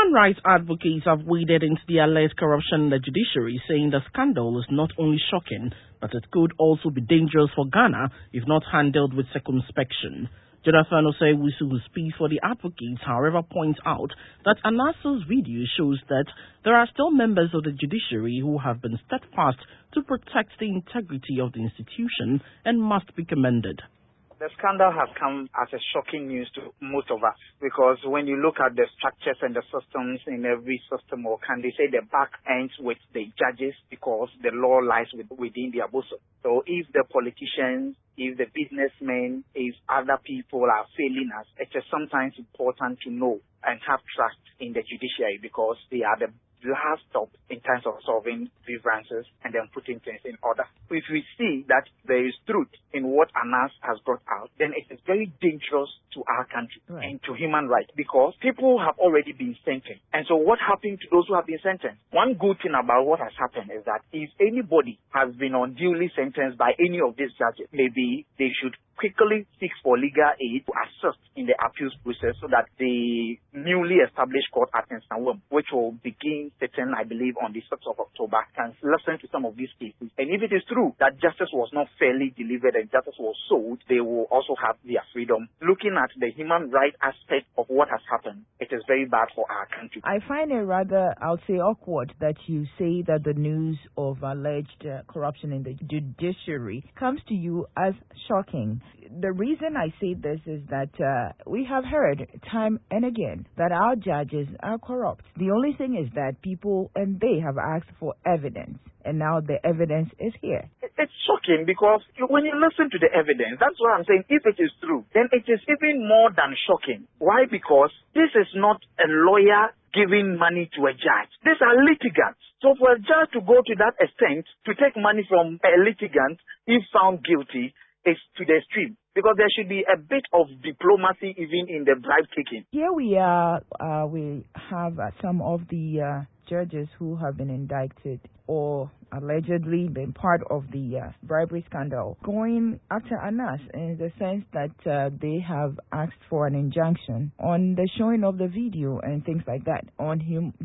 Human rights advocates have waded into the alleged corruption in the judiciary, saying the scandal is not only shocking, but it could also be dangerous for Ghana if not handled with circumspection. Jonathan Osei-Owusu, who speaks for the advocates, however, points out that Anas's video shows that there are still members of the judiciary who have been steadfast to protect the integrity of the institution and must be commended. The scandal has come as a shocking news to most of us, because when you look at the structures and the systems in every system, or can they say the back ends with the judges, because the law lies within their bosom. So if the politicians, if the businessmen, if other people are failing us, it is sometimes important to know and have trust in the judiciary, because they are the last stop in terms of solving grievances and then putting things in order. If we see that there is truth in what Anas has brought out, then it is very dangerous to our country and to human rights, because people have already been sentenced. And so what happened to those who have been sentenced? One good thing about what has happened is that if anybody has been unduly sentenced by any of these judges, maybe they should quickly seek for legal aid to assist in the appeals process, so that the newly established court at Nsawam, which will begin sitting, I believe, on the 6th of October, can listen to some of these cases. And if it is true that justice was not fairly delivered and justice was sold, they will also have their freedom. Looking at the human rights aspect of what has happened, it is very bad for our country. I find it rather, I would say, awkward that you say that the news of alleged corruption in the judiciary comes to you as shocking. The reason I say this is that we have heard time and again that our judges are corrupt. The only thing is that people and they have asked for evidence, and now the evidence is here. It's shocking, because when you listen to the evidence, that's what I'm saying. If it is true, then it is even more than shocking. Why? Because this is not a lawyer giving money to a judge. These are litigants. So for a judge to go to that extent to take money from a litigant, if found guilty, is to the extreme, because there should be a bit of diplomacy even in the bribe taking. Here we are, we have some of the judges who have been indicted or allegedly been part of the bribery scandal going after Anas, in the sense that they have asked for an injunction on the showing of the video and things like that, on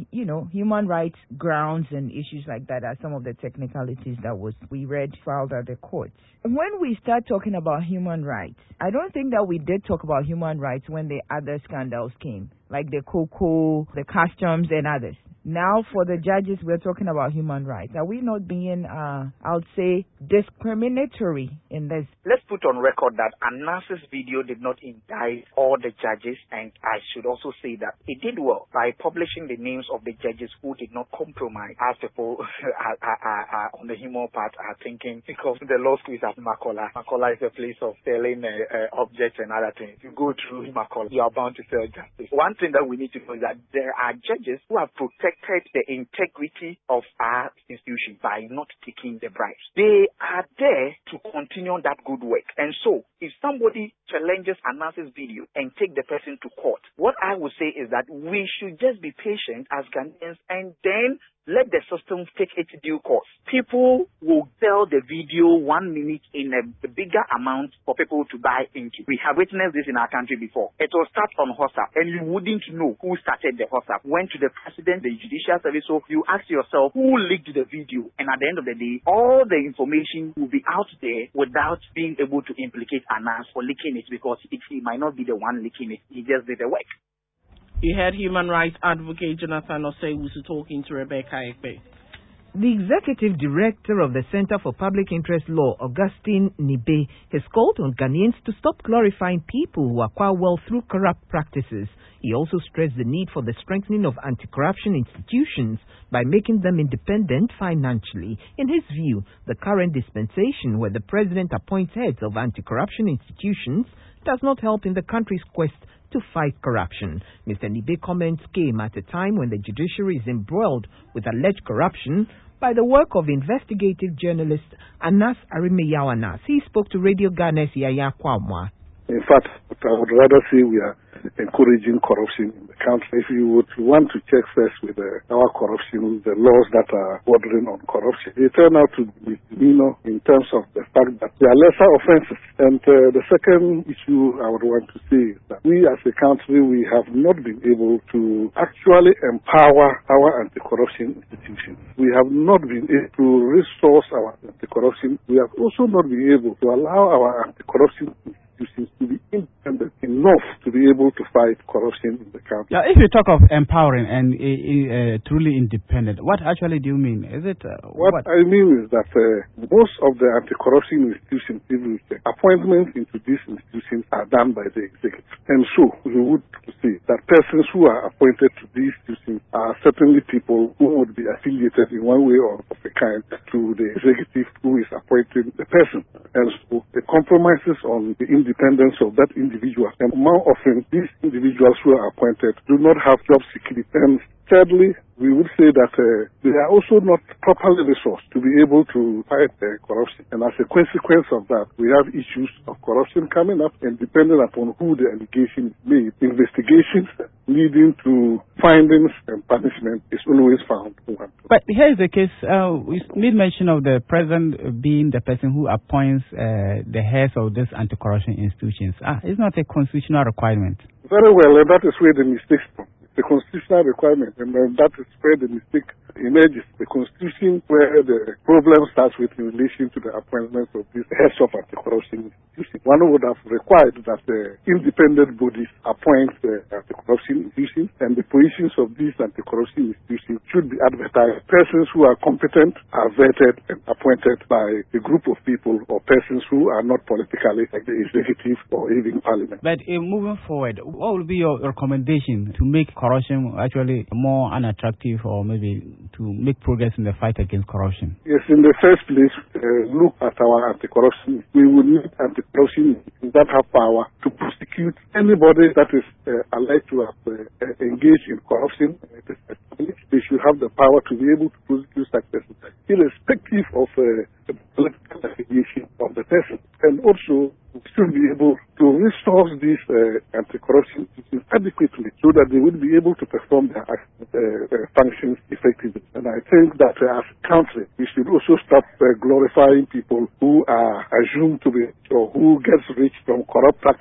human rights grounds and issues like that are some of the technicalities that we read filed at the courts. When we start talking about human rights, I don't think that we did talk about human rights when the other scandals came, like the cocoa, the customs and others. Now, for the judges, we're talking about human rights. Are we not being, I would say, discriminatory in this? Let's put on record that Anas's video did not indict all the judges, and I should also say that he did well by publishing the names of the judges who did not compromise, as people on the human part are thinking, because the law school is at Makola. Makola is a place of selling objects and other things. You go through Makola, you are bound to sell justice. One thing that we need to know is that there are judges who have protected the integrity of our institution by not taking the bribes. They are there to continue that good work. And so, if somebody challenges Anas's video and take the person to court, what I would say is that we should just be patient as Ghanaians and then let the system take its due course. People will sell the video 1 minute in a bigger amount for people to buy into. We have witnessed this in our country before. It will start on WhatsApp, and you wouldn't know who started the WhatsApp. Went to the president, the judicial service, so you ask yourself who leaked the video, and at the end of the day, all the information will be out there without being able to implicate Anas for leaking it, because he might not be the one leaking it. He just did the work. You heard human rights advocate Jonathan Osei-Owusu talking to Rebecca Ekpe. The executive director of the Center for Public Interest Law, Augustine Nibe, has called on Ghanaians to stop glorifying people who acquire wealth through corrupt practices. He also stressed the need for the strengthening of anti-corruption institutions by making them independent financially. In his view, the current dispensation, where the president appoints heads of anti-corruption institutions, does not help in the country's quest to fight corruption. Mr. Nibe comments came at a time when the judiciary is embroiled with alleged corruption by the work of investigative journalist Anas Aremeyaw Anas. He spoke to Radio Ghana's Yaya Kwamwa. In fact, I would rather say we are encouraging corruption in the country. If you would want to check first with our corruption, the laws that are bordering on corruption, they turn out to be misdemeanor in terms of the fact that they are lesser offenses. And the second issue I would want to say is that we as a country, we have not been able to actually empower our anti-corruption institutions. We have not been able to resource our anti-corruption. We have also not been able to allow our anti-corruption institutions to be independent enough to be able to fight corruption in the country. Yeah, if you talk of empowering and truly independent, what actually do you mean? Is it what I mean is that most of the anti-corruption institutions, appointments into these institutions are done by the executive, and so we would see that persons who are appointed to these institutions are certainly people who would be affiliated in one way or of a kind to the executive who is appointing the person, and so the compromises on the independence of that individual. And more often, these individuals who are appointed do not have job security. And thirdly, we would say that they are also not properly resourced to be able to fight corruption. And as a consequence of that, we have issues of corruption coming up, and depending upon who the allegation is made, investigations leading to findings and punishment is always found. But here is the case, we made mention of the president being the person who appoints the heads of these anti-corruption institutions. It's not a constitutional requirement. Very well, and that is where the mistakes come. The constitutional requirement, and that is where the mistake emerges. The Constitution, where the problem starts with in relation to the appointments of these heads of anti-corruption institutions. One would have required that the independent bodies appoint the anti-corruption institutions, and the positions of these anti-corruption institutions should be advertised. Persons who are competent are vetted and appointed by a group of people or persons who are not politically, like the executive or even parliament. But moving forward, what would be your recommendation to make corruption actually more unattractive, or maybe to make progress in the fight against corruption? Yes, in the first place, look at our anti-corruption. We will need anti-corruption that have power to prosecute anybody that is alleged to have engaged in corruption. They should have the power to be able to prosecute such persons, irrespective of the political affiliation of the person. And also, we should be able to resource these anti-corruption institutions adequately so that they will be able to perform their functions effectively. And I think that as a country, we should also stop glorifying people who are assumed to be or who gets rich from corrupt practices.